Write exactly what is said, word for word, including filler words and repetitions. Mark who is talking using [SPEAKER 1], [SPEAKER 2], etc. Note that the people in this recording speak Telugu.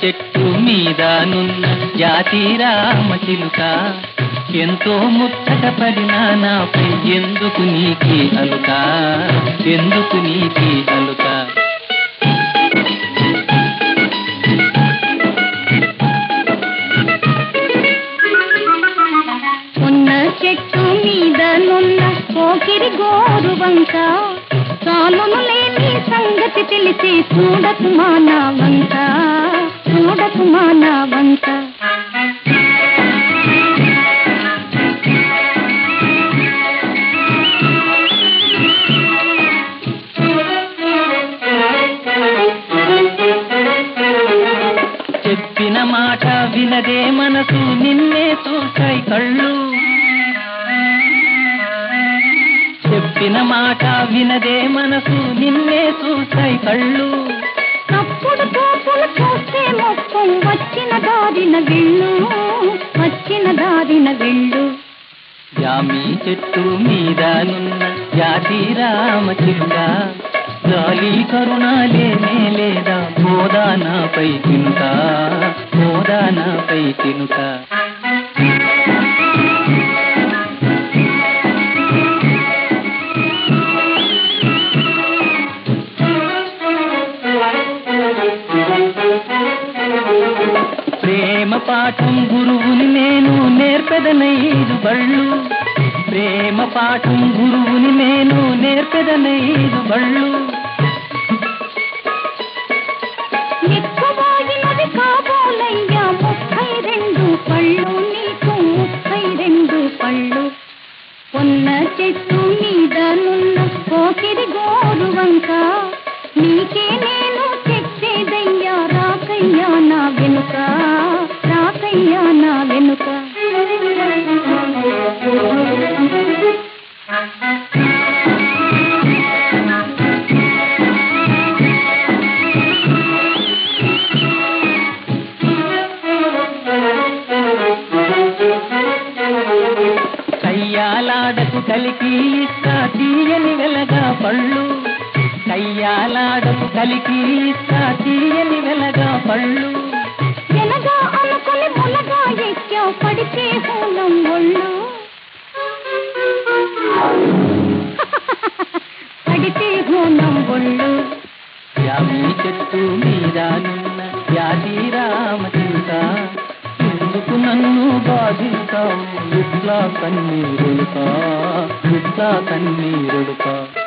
[SPEAKER 1] చెట్టు మీదనున్న జాతి రామచిలుక, ఎంతో ముచ్చట పడినా నాపై ఎందుకు నీకి అలుక, ఎందుకు నీకి అలుక.
[SPEAKER 2] ఉన్న చెట్టు మీదనున్న పోకిరి గోరు వంక, చాలును లేని సంగతి తెలిసి చూడకు మానా వంక, చూడకు మానా వంక.
[SPEAKER 1] చెప్పిన మాట వినదే మనసు నిన్నే చూసాయి కళ్ళు, చెప్పిన మాట వినదే మనసు నిన్నే చూసాయి కళ్ళు.
[SPEAKER 2] తప్పుడు తోపులు చూస్తే మొత్తం వచ్చిన దారిన వెళ్ళు, వచ్చిన దారిన వెళ్ళు.
[SPEAKER 1] జామి చెట్టు మీదనున్న జాతి రామచిలుక, గాలి కరుణ లేనే లేదా గోదానాపై తినుక, గోదానాపై తినుక. ప్రేమ పాఠం గురువుని నేను నేర్పెదనైదు బళ్ళు, ప్రేమ పాఠం గురువుని నేను నేర్పెదనైదు బళ్ళు.
[SPEAKER 2] ఎక్కువైనది కాబోలయ్యా ముప్పై రెండు పళ్ళు, నీకు ముప్పై రెండు పళ్ళు. ఉన్న చెట్టు మీదనున్న పోకిరి గోరు వంక, నీకే నేను చెప్పేదయ్యా రాకయ్యా నా వెనుక, రాకయ్యా నా వెనుక.
[SPEAKER 1] కయ్యాలాడకు కలికి ఇస్తా తీయని వెలగా పళ్ళు, కయ్యాలాడకు కలికి ఇస్తా తీయని వెలగా పళ్ళు.
[SPEAKER 2] వెనగా అనుకుని మునగా ఎక్కా పడితే హూలం ఒళ్ళు, పడితే హూలం ఒళ్ళు.
[SPEAKER 1] జామి చెట్టు మీదనున్న జాతి రామచిలుక, ఎందుకు నన్ను బాధిస్తావు ఇట్లా కన్నీరుడుకా, ఇట్లా కన్నీరుడుకా.